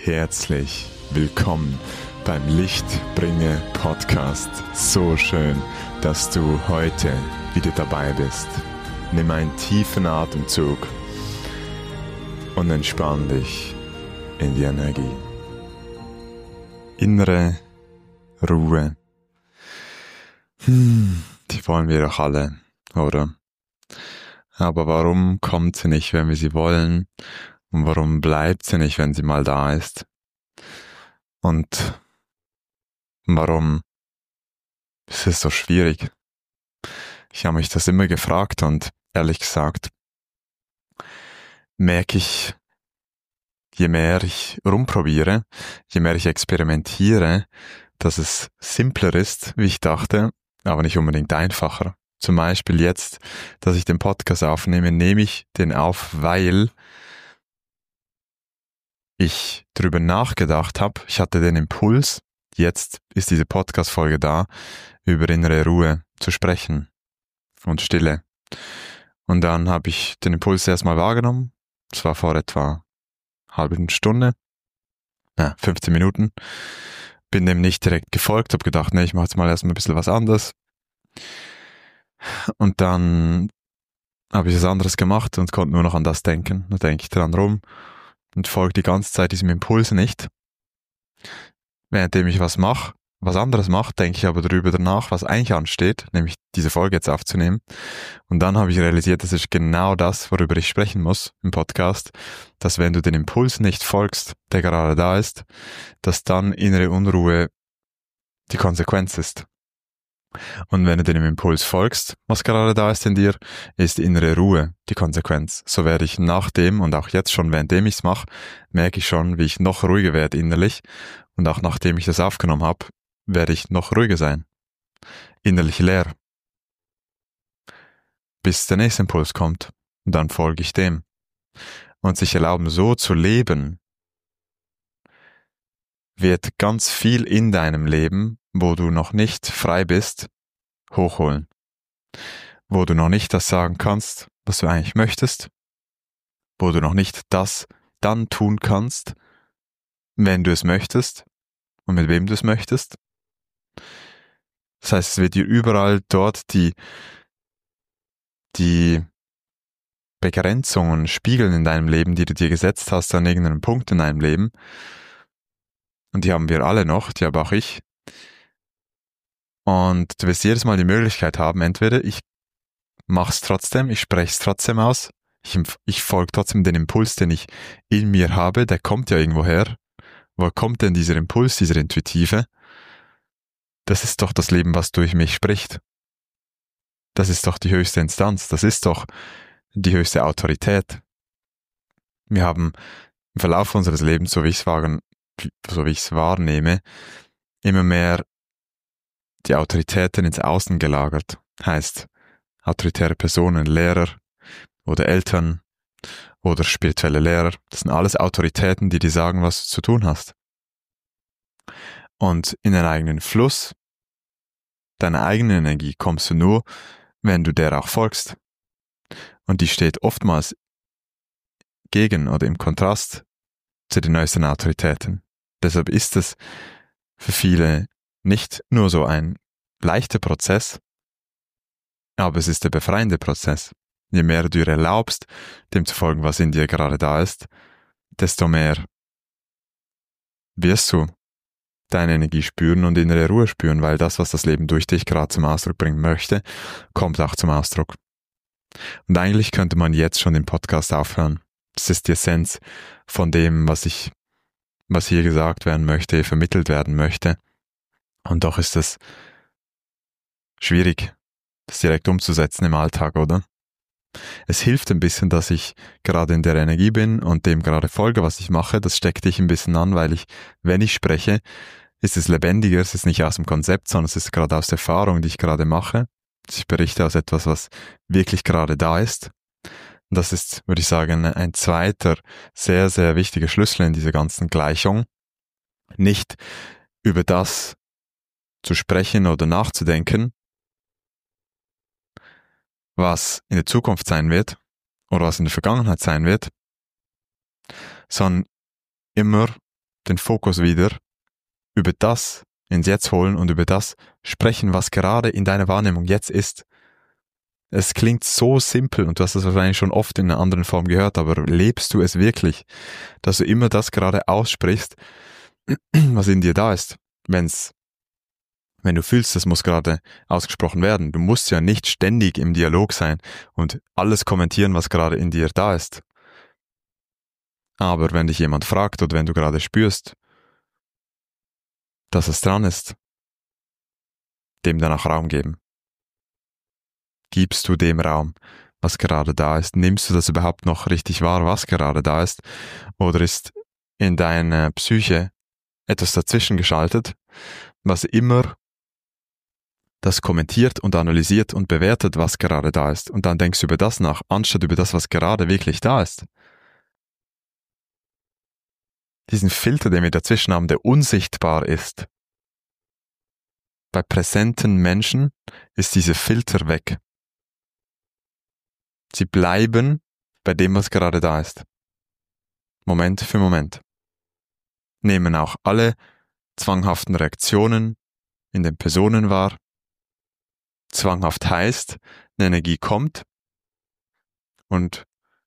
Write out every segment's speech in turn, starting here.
Herzlich willkommen beim Lichtbringer Podcast. So schön, dass du heute wieder dabei bist. Nimm einen tiefen Atemzug und entspann dich in die Energie. Innere Ruhe. Die wollen wir doch alle, oder? Aber warum kommt sie nicht, wenn wir sie wollen? Und warum bleibt sie nicht, wenn sie mal da ist? Und warum ist es so schwierig? Ich habe mich das immer gefragt und ehrlich gesagt merke ich, je mehr ich rumprobiere, je mehr ich experimentiere, dass es simpler ist, wie ich dachte, aber nicht unbedingt einfacher. Zum Beispiel jetzt, dass ich den Podcast aufnehme, nehme ich den auf, weil ich darüber nachgedacht habe. Ich hatte den Impuls, jetzt ist diese Podcast-Folge da, über innere Ruhe zu sprechen und Stille. Und dann habe ich den Impuls erstmal wahrgenommen. Es war vor etwa einer halben Stunde, 15 Minuten. Bin dem nicht direkt gefolgt, habe gedacht, ich mache jetzt mal erstmal ein bisschen was anderes. Und dann habe ich was anderes gemacht und konnte nur noch an das denken. Da denke ich dran rum und folge die ganze Zeit diesem Impuls nicht. Währenddem ich was anderes mache, denke ich aber darüber danach, was eigentlich ansteht, nämlich diese Folge jetzt aufzunehmen. Und dann habe ich realisiert, das ist genau das, worüber ich sprechen muss im Podcast, dass wenn du den Impuls nicht folgst, der gerade da ist, dass dann innere Unruhe die Konsequenz ist. Und wenn du dem Impuls folgst, was gerade da ist in dir, ist innere Ruhe die Konsequenz. So werde ich nachdem und auch jetzt schon, währenddem ich es mache, merke ich schon, wie ich noch ruhiger werde innerlich. Und auch nachdem ich das aufgenommen habe, werde ich noch ruhiger sein. Innerlich leer. Bis der nächste Impuls kommt. Und dann folge ich dem. Und sich erlauben, so zu leben, wird ganz viel in deinem Leben, wo du noch nicht frei bist, hochholen. Wo du noch nicht das sagen kannst, was du eigentlich möchtest. Wo du noch nicht das dann tun kannst, wenn du es möchtest und mit wem du es möchtest. Das heißt, es wird dir überall dort die Begrenzungen spiegeln in deinem Leben, die du dir gesetzt hast an irgendeinem Punkt in deinem Leben. Und die haben wir alle noch, die habe auch ich. Und du wirst jedes Mal die Möglichkeit haben, entweder ich mache es trotzdem, ich spreche es trotzdem aus, ich folge trotzdem den Impuls, den ich in mir habe, der kommt ja irgendwo her. Woher kommt denn dieser Impuls, dieser Intuitive? Das ist doch das Leben, was durch mich spricht. Das ist doch die höchste Instanz, das ist doch die höchste Autorität. Wir haben im Verlauf unseres Lebens, so wie ich es wahrnehme, immer mehr die Autoritäten ins Außen gelagert. Heißt, autoritäre Personen, Lehrer oder Eltern oder spirituelle Lehrer, das sind alles Autoritäten, die dir sagen, was du zu tun hast. Und in den eigenen Fluss, deiner eigenen Energie kommst du nur, wenn du der auch folgst. Und die steht oftmals gegen oder im Kontrast zu den neuesten Autoritäten. Deshalb ist es für viele nicht nur so ein leichter Prozess, aber es ist der befreiende Prozess. Je mehr du dir erlaubst, dem zu folgen, was in dir gerade da ist, desto mehr wirst du deine Energie spüren und innere Ruhe spüren, weil das, was das Leben durch dich gerade zum Ausdruck bringen möchte, kommt auch zum Ausdruck. Und eigentlich könnte man jetzt schon den Podcast aufhören. Das ist die Essenz von dem, was hier gesagt werden möchte, vermittelt werden möchte. Und doch ist es schwierig, das direkt umzusetzen im Alltag, oder? Es hilft ein bisschen, dass ich gerade in der Energie bin und dem gerade folge, was ich mache. Das steckt dich ein bisschen an, weil wenn ich spreche, ist es lebendiger, es ist nicht aus dem Konzept, sondern es ist gerade aus der Erfahrung, die ich gerade mache. Ich berichte aus etwas, was wirklich gerade da ist. Und das ist, würde ich sagen, ein zweiter sehr, sehr wichtiger Schlüssel in dieser ganzen Gleichung. Nicht über das zu sprechen oder nachzudenken, was in der Zukunft sein wird oder was in der Vergangenheit sein wird, sondern immer den Fokus wieder über das ins Jetzt holen und über das sprechen, was gerade in deiner Wahrnehmung jetzt ist. Es klingt so simpel und du hast es wahrscheinlich schon oft in einer anderen Form gehört, aber lebst du es wirklich, dass du immer das gerade aussprichst, was in dir da ist? Wenn du fühlst, das muss gerade ausgesprochen werden. Du musst ja nicht ständig im Dialog sein und alles kommentieren, was gerade in dir da ist. Aber wenn dich jemand fragt oder wenn du gerade spürst, dass es dran ist, dem dann auch Raum geben. Gibst du dem Raum, was gerade da ist? Nimmst du das überhaupt noch richtig wahr, was gerade da ist? Oder ist in deiner Psyche etwas dazwischen geschaltet, was immer das kommentiert und analysiert und bewertet, was gerade da ist? Und dann denkst du über das nach, anstatt über das, was gerade wirklich da ist. Diesen Filter, den wir dazwischen haben, der unsichtbar ist. Bei präsenten Menschen ist dieser Filter weg. Sie bleiben bei dem, was gerade da ist. Moment für Moment. Nehmen auch alle zwanghaften Reaktionen in den Personen wahr. Zwanghaft heißt, eine Energie kommt und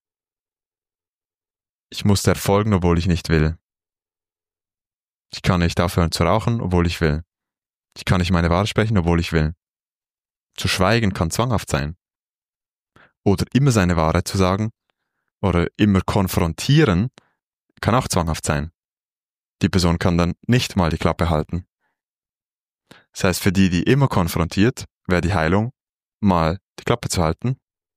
ich muss der folgen, obwohl ich nicht will. Ich kann nicht aufhören zu rauchen, obwohl ich will. Ich kann nicht meine Wahrheit sprechen, obwohl ich will. Zu schweigen kann zwanghaft sein. Oder immer seine Wahrheit zu sagen oder immer konfrontieren kann auch zwanghaft sein. Die Person kann dann nicht mal die Klappe halten. Das heißt, für die immer konfrontiert, wäre die Heilung, mal die Klappe zu halten.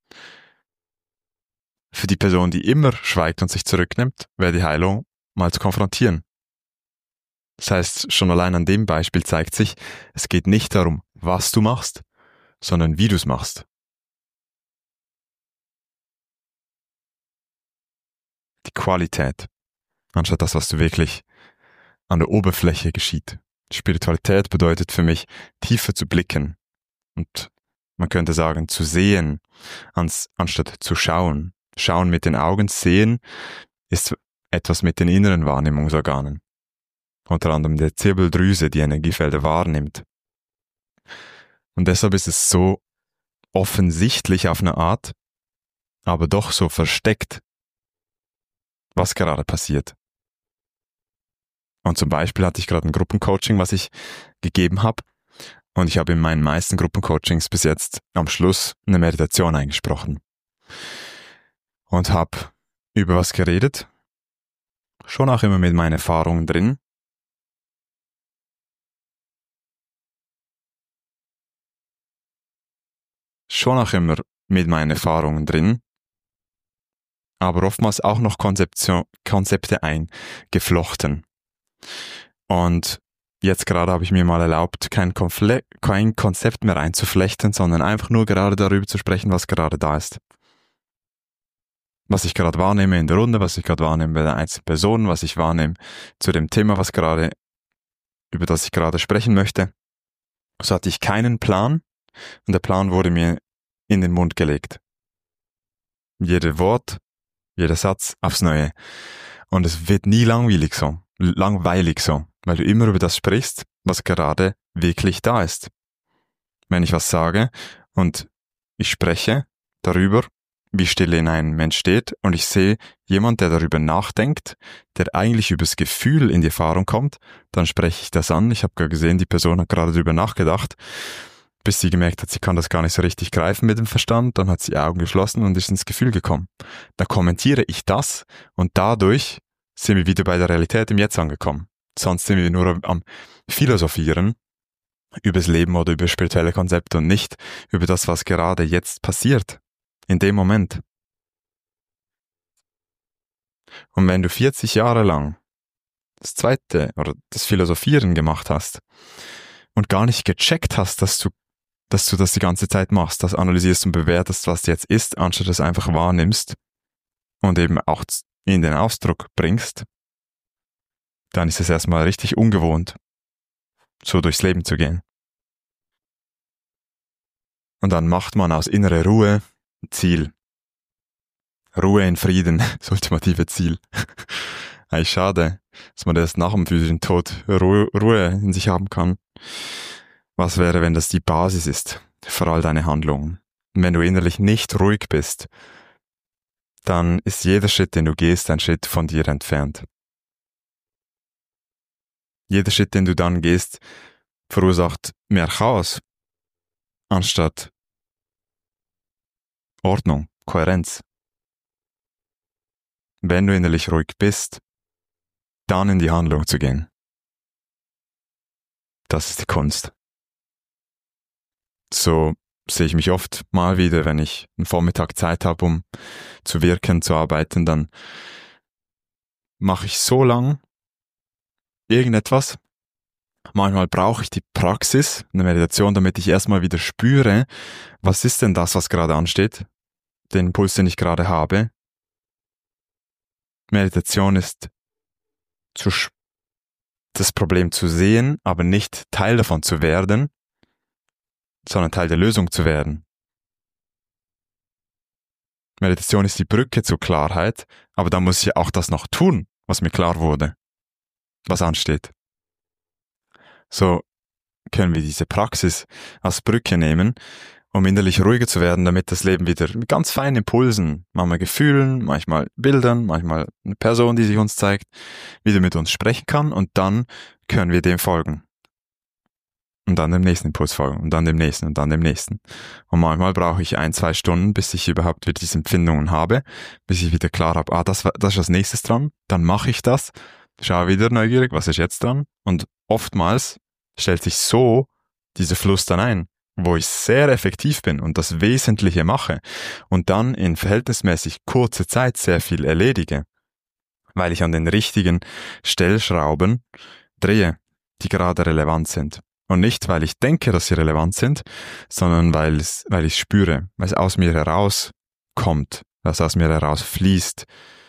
Für die Person, die immer schweigt und sich zurücknimmt, wäre die Heilung, mal zu konfrontieren. Das heißt, schon allein an dem Beispiel zeigt sich, es geht nicht darum, was du machst, sondern wie du es machst. Die Qualität, anstatt das, was du wirklich an der Oberfläche geschieht. Spiritualität bedeutet für mich, tiefer zu blicken und man könnte sagen, zu sehen, anstatt zu schauen. Schauen mit den Augen, sehen ist etwas mit den inneren Wahrnehmungsorganen. Unter anderem der Zirbeldrüse, die Energiefelder wahrnimmt. Und deshalb ist es so offensichtlich auf eine Art, aber doch so versteckt, was gerade passiert. Und zum Beispiel hatte ich gerade ein Gruppencoaching, was ich gegeben habe. Und ich habe in meinen meisten Gruppencoachings bis jetzt am Schluss eine Meditation eingesprochen. Und habe über was geredet. Schon auch immer mit meinen Erfahrungen drin. Aber oftmals auch noch Konzepte eingeflochten. Und jetzt gerade habe ich mir mal erlaubt, kein Konzept mehr einzuflechten, sondern einfach nur gerade darüber zu sprechen, was gerade da ist. Was ich gerade wahrnehme in der Runde, was ich gerade wahrnehme bei der einzelnen Person, was ich wahrnehme zu dem Thema, über das ich gerade sprechen möchte. So hatte ich keinen Plan und der Plan wurde mir in den Mund gelegt. Jeder Wort, jeder Satz aufs Neue. Und es wird nie langweilig so, weil du immer über das sprichst, was gerade wirklich da ist. Wenn ich was sage und ich spreche darüber, wie Stille in einem Mensch steht und ich sehe jemand, der darüber nachdenkt, der eigentlich übers Gefühl in die Erfahrung kommt, dann spreche ich das an. Ich habe gerade gesehen, die Person hat gerade darüber nachgedacht, bis sie gemerkt hat, sie kann das gar nicht so richtig greifen mit dem Verstand, dann hat sie die Augen geschlossen und ist ins Gefühl gekommen. Da kommentiere ich das und dadurch sind wir wieder bei der Realität im Jetzt angekommen. Sonst sind wir nur am Philosophieren übers Leben oder über spirituelle Konzepte und nicht über das, was gerade jetzt passiert. In dem Moment. Und wenn du 40 Jahre lang das zweite oder das Philosophieren gemacht hast und gar nicht gecheckt hast, dass du das die ganze Zeit machst, das analysierst und bewertest, was jetzt ist, anstatt es einfach wahrnimmst und eben auch in den Ausdruck bringst, dann ist es erstmal richtig ungewohnt, so durchs Leben zu gehen. Und dann macht man aus innerer Ruhe ein Ziel. Ruhe in Frieden, das ultimative Ziel. Eigentlich schade, dass man erst nach dem physischen Tod Ruhe in sich haben kann. Was wäre, wenn das die Basis ist für all deine Handlungen? Und wenn du innerlich nicht ruhig bist, dann ist jeder Schritt, den du gehst, ein Schritt von dir entfernt. Jeder Schritt, den du dann gehst, verursacht mehr Chaos, anstatt Ordnung, Kohärenz. Wenn du innerlich ruhig bist, dann in die Handlung zu gehen. Das ist die Kunst. So sehe ich mich oft mal wieder, wenn ich einen Vormittag Zeit habe, um zu wirken, zu arbeiten, dann mache ich so lang irgendetwas. Manchmal brauche ich die Praxis, eine Meditation, damit ich erstmal wieder spüre, was ist denn das, was gerade ansteht, den Impuls, den ich gerade habe. Meditation ist das Problem zu sehen, aber nicht Teil davon zu werden, sondern Teil der Lösung zu werden. Meditation ist die Brücke zur Klarheit, aber da muss ich auch das noch tun, was mir klar wurde, was ansteht. So können wir diese Praxis als Brücke nehmen, um innerlich ruhiger zu werden, damit das Leben wieder mit ganz feinen Impulsen, manchmal Gefühlen, manchmal Bildern, manchmal eine Person, die sich uns zeigt, wieder mit uns sprechen kann, und dann können wir dem folgen. Und dann dem nächsten Impuls folgen und dann dem nächsten und dann dem nächsten. Und manchmal brauche ich 1-2 Stunden, bis ich überhaupt wieder diese Empfindungen habe, bis ich wieder klar habe, das ist als nächstes dran, dann mache ich das, schaue wieder neugierig, was ist jetzt dran, und oftmals stellt sich so dieser Fluss dann ein, wo ich sehr effektiv bin und das Wesentliche mache und dann in verhältnismäßig kurzer Zeit sehr viel erledige, weil ich an den richtigen Stellschrauben drehe, die gerade relevant sind. Und nicht, weil ich denke, dass sie relevant sind, sondern weil ich spüre, weil es aus mir herauskommt, was aus mir herausfließt.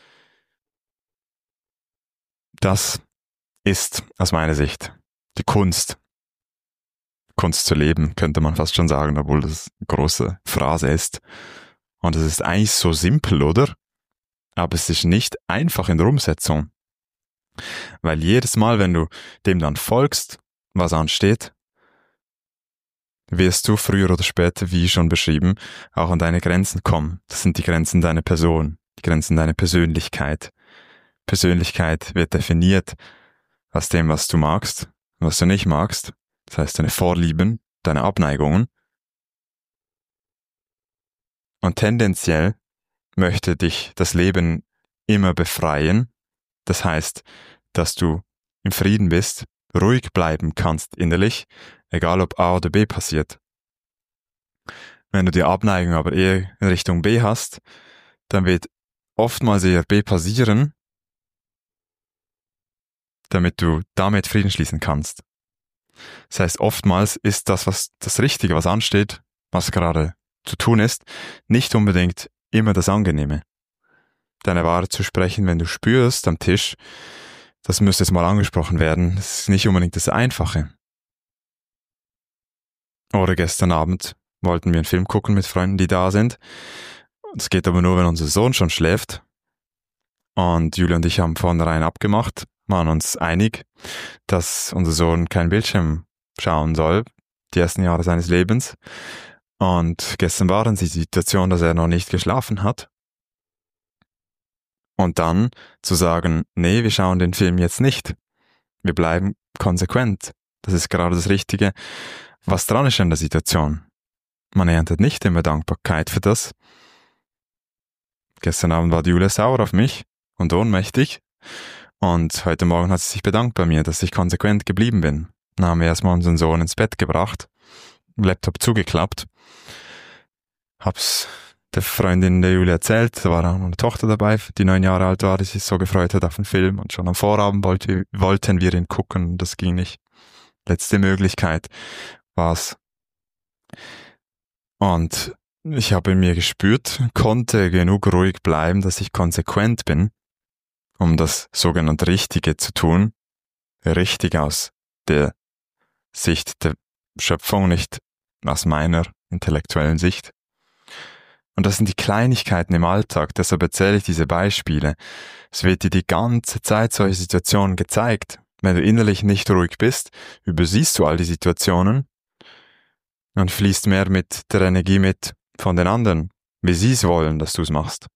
Das ist aus meiner Sicht die Kunst. Kunst zu leben, könnte man fast schon sagen, obwohl das eine große Phrase ist. Und es ist eigentlich so simpel, oder? Aber es ist nicht einfach in der Umsetzung. Weil jedes Mal, wenn du dem dann folgst, was ansteht, wirst du früher oder später, wie schon beschrieben, auch an deine Grenzen kommen. Das sind die Grenzen deiner Person, die Grenzen deiner Persönlichkeit. Persönlichkeit wird definiert aus dem, was du magst und was du nicht magst. Das heißt, deine Vorlieben, deine Abneigungen. Und tendenziell möchte dich das Leben immer befreien. Das heißt, dass du im Frieden bist, ruhig bleiben kannst innerlich, egal ob A oder B passiert. Wenn du die Abneigung aber eher in Richtung B hast, dann wird oftmals eher B passieren, damit du damit Frieden schließen kannst. Das heißt, oftmals ist das Richtige, was ansteht, was gerade zu tun ist, nicht unbedingt immer das Angenehme. Deine Wahrheit zu sprechen, wenn du spürst am Tisch, das müsste jetzt mal angesprochen werden, das ist nicht unbedingt das Einfache. Oder gestern Abend wollten wir einen Film gucken mit Freunden, die da sind. Das geht aber nur, wenn unser Sohn schon schläft. Und Julia und ich haben vornherein abgemacht, waren uns einig, dass unser Sohn keinen Bildschirm schauen soll, die ersten Jahre seines Lebens. Und gestern war dann die Situation, dass er noch nicht geschlafen hat. Und dann zu sagen, nee, wir schauen den Film jetzt nicht. Wir bleiben konsequent. Das ist gerade das Richtige. Was dran ist an der Situation? Man erntet nicht immer Dankbarkeit für das. Gestern Abend war die Julia sauer auf mich und ohnmächtig. Und heute Morgen hat sie sich bedankt bei mir, dass ich konsequent geblieben bin. Dann haben wir erstmal unseren Sohn ins Bett gebracht, Laptop zugeklappt, hab's der Freundin der Julia erzählt, da war auch noch eine Tochter dabei, die 9 Jahre alt war, die sich so gefreut hat auf den Film, und schon am Vorabend wollten wir ihn gucken, das ging nicht. Letzte Möglichkeit war's. Und ich habe in mir gespürt, konnte genug ruhig bleiben, dass ich konsequent bin, um das sogenannte Richtige zu tun, richtig aus der Sicht der Schöpfung, nicht aus meiner intellektuellen Sicht. Und das sind die Kleinigkeiten im Alltag, deshalb erzähle ich diese Beispiele. Es wird dir die ganze Zeit solche Situationen gezeigt. Wenn du innerlich nicht ruhig bist, übersiehst du all die Situationen und fließt mehr mit der Energie mit von den anderen, wie sie es wollen, dass du es machst.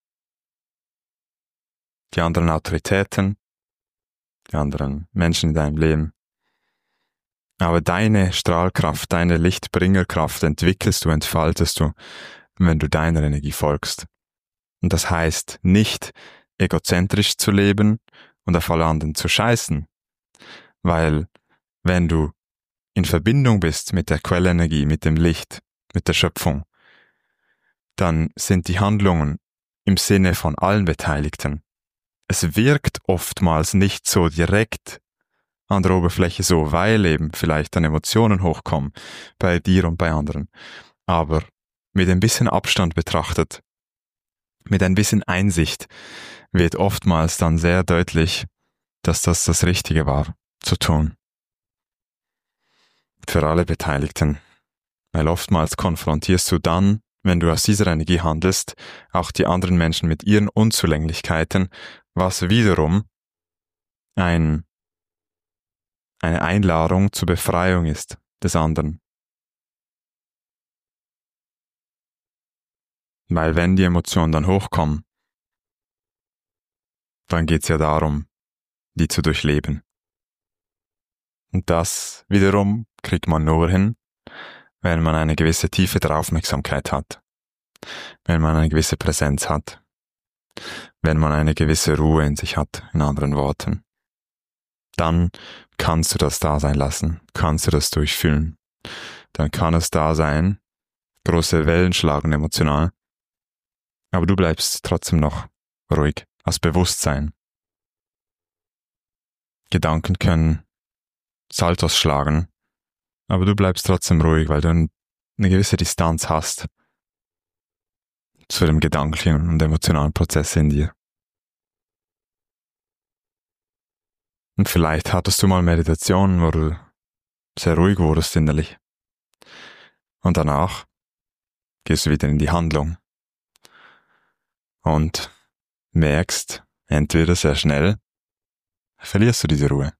Die anderen Autoritäten, die anderen Menschen in deinem Leben. Aber deine Strahlkraft, deine Lichtbringerkraft entwickelst du, entfaltest du, wenn du deiner Energie folgst. Und das heißt nicht, egozentrisch zu leben und auf alle anderen zu scheißen. Weil, wenn du in Verbindung bist mit der Quellenergie, mit dem Licht, mit der Schöpfung, dann sind die Handlungen im Sinne von allen Beteiligten. Es wirkt oftmals nicht so direkt an der Oberfläche so, weil eben vielleicht dann Emotionen hochkommen bei dir und bei anderen. Aber mit ein bisschen Abstand betrachtet, mit ein bisschen Einsicht, wird oftmals dann sehr deutlich, dass das Richtige war, zu tun. Für alle Beteiligten. Weil oftmals konfrontierst du dann, wenn du aus dieser Energie handelst, auch die anderen Menschen mit ihren Unzulänglichkeiten, was wiederum eine Einladung zur Befreiung ist des anderen. Weil wenn die Emotionen dann hochkommen, dann geht's ja darum, die zu durchleben. Und das wiederum kriegt man nur hin, wenn man eine gewisse Tiefe der Aufmerksamkeit hat, wenn man eine gewisse Präsenz hat, wenn man eine gewisse Ruhe in sich hat, in anderen Worten. Dann kannst du das da sein lassen, kannst du das durchfühlen. Dann kann es da sein, große Wellen schlagen emotional, aber du bleibst trotzdem noch ruhig, als Bewusstsein. Gedanken können Saltos schlagen, aber du bleibst trotzdem ruhig, weil du eine gewisse Distanz hast zu dem gedanklichen und emotionalen Prozess in dir. Und vielleicht hattest du mal Meditationen, wo du sehr ruhig wurdest innerlich. Und danach gehst du wieder in die Handlung und merkst, entweder sehr schnell verlierst du diese Ruhe.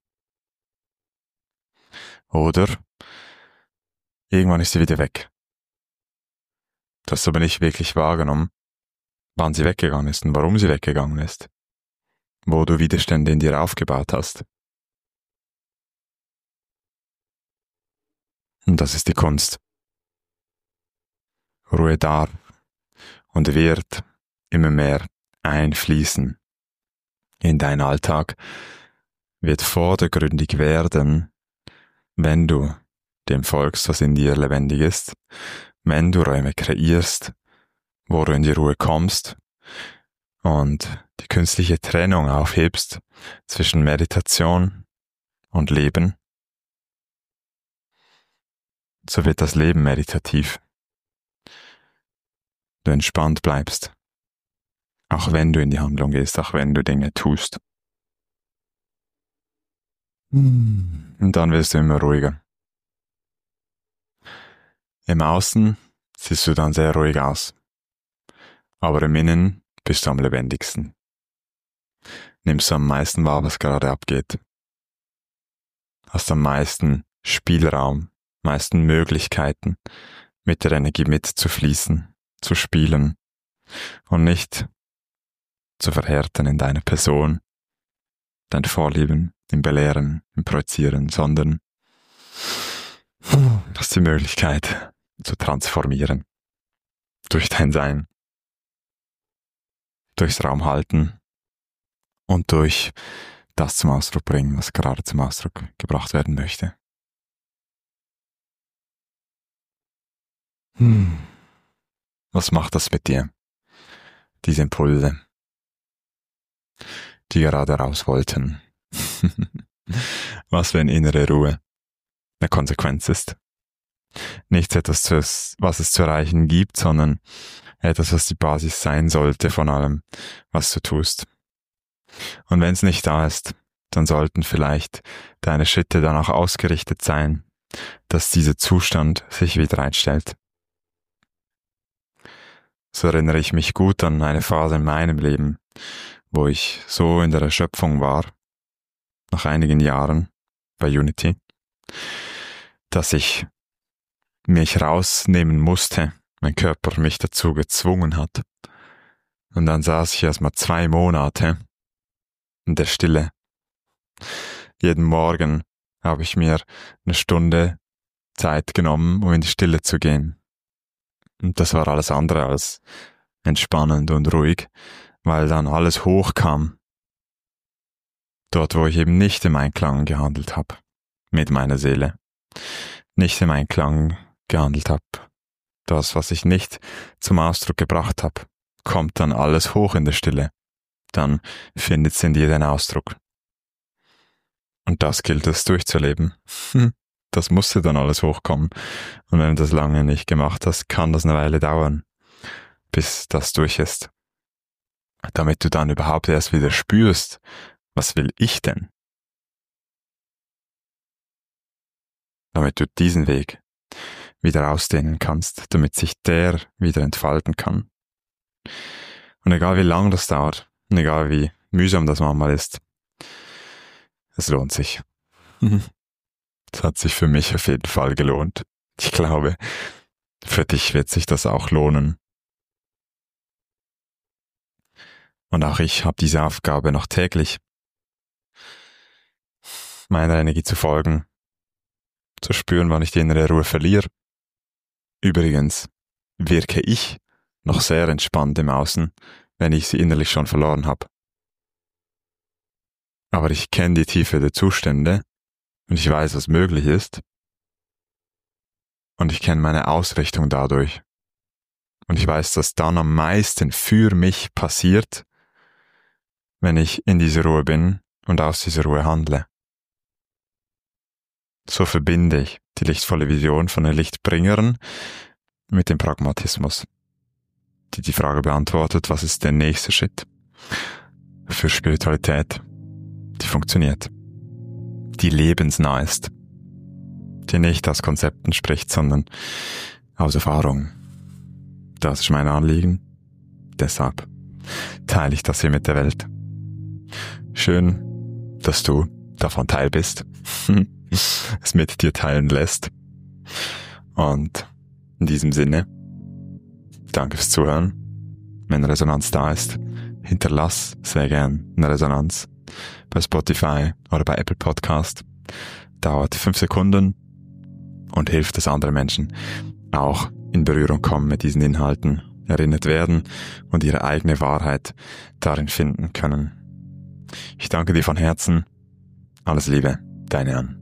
Oder irgendwann ist sie wieder weg. Du hast aber nicht wirklich wahrgenommen, wann sie weggegangen ist und warum sie weggegangen ist. Wo du Widerstände in dir aufgebaut hast. Und das ist die Kunst. Ruhe darf und wird immer mehr einfließen in deinen Alltag, wird vordergründig werden, wenn du dem folgst, was in dir lebendig ist, wenn du Räume kreierst, wo du in die Ruhe kommst und die künstliche Trennung aufhebst zwischen Meditation und Leben, so wird das Leben meditativ. Du entspannt bleibst, auch wenn du in die Handlung gehst, auch wenn du Dinge tust. Und dann wirst du immer ruhiger. Im Außen siehst du dann sehr ruhig aus, aber im Innen bist du am lebendigsten. Nimmst du am meisten wahr, was gerade abgeht. Hast am meisten Spielraum, meisten Möglichkeiten, mit der Energie mitzufließen, zu spielen und nicht zu verhärten in deiner Person, dein Vorlieben, im Belehren, im Projizieren, sondern hast die Möglichkeit zu transformieren durch dein Sein, durchs Raum halten und durch das zum Ausdruck bringen, was gerade zum Ausdruck gebracht werden möchte. Was macht das mit dir? Diese Impulse, die gerade raus wollten. Was für eine innere Ruhe eine Konsequenz ist. Nichts etwas, was es zu erreichen gibt, sondern etwas, was die Basis sein sollte von allem, was du tust. Und wenn es nicht da ist, dann sollten vielleicht deine Schritte danach ausgerichtet sein, dass dieser Zustand sich wieder einstellt. So erinnere ich mich gut an eine Phase in meinem Leben, wo ich so in der Erschöpfung war, nach einigen Jahren bei Unity, dass ich mich rausnehmen musste, mein Körper mich dazu gezwungen hat. Und dann saß ich erstmal 2 Monate in der Stille. Jeden Morgen habe ich mir eine Stunde Zeit genommen, um in die Stille zu gehen. Und das war alles andere als entspannend und ruhig, weil dann alles hochkam. Dort, wo ich eben nicht im Einklang gehandelt habe mit meiner Seele, nicht im Einklang gehandelt habe. Das, was ich nicht zum Ausdruck gebracht habe, kommt dann alles hoch in der Stille. Dann findet es in dir den Ausdruck. Und das gilt es durchzuleben. Das musste dann alles hochkommen. Und wenn du das lange nicht gemacht hast, kann das eine Weile dauern, bis das durch ist. Damit du dann überhaupt erst wieder spürst, was will ich denn? Damit du diesen Weg wieder ausdehnen kannst, damit sich der wieder entfalten kann. Und egal wie lang das dauert, und egal wie mühsam das manchmal ist, es lohnt sich. Es hat sich für mich auf jeden Fall gelohnt. Ich glaube, für dich wird sich das auch lohnen. Und auch ich habe diese Aufgabe noch täglich, meiner Energie zu folgen, zu spüren, wann ich die innere Ruhe verliere. Übrigens wirke ich noch sehr entspannt im Außen, wenn ich sie innerlich schon verloren habe. Aber ich kenne die Tiefe der Zustände und ich weiß, was möglich ist. Und ich kenne meine Ausrichtung dadurch. Und ich weiß, dass dann am meisten für mich passiert, wenn ich in dieser Ruhe bin und aus dieser Ruhe handle. So verbinde ich die lichtvolle Vision von den Lichtbringern mit dem Pragmatismus, die Frage beantwortet, was ist der nächste Schritt für Spiritualität, die funktioniert, die lebensnah ist, die nicht aus Konzepten spricht, sondern aus Erfahrung. Das ist mein Anliegen, deshalb teile ich das hier mit der Welt. Schön, dass du davon Teil bist, es mit dir teilen lässt. Und in diesem Sinne, danke fürs Zuhören. Wenn Resonanz da ist, hinterlass sehr gern eine Resonanz bei Spotify oder bei Apple Podcast. Dauert 5 Sekunden und hilft, dass andere Menschen auch in Berührung kommen mit diesen Inhalten, erinnert werden und ihre eigene Wahrheit darin finden können. Ich danke dir von Herzen. Alles Liebe, dein Jan.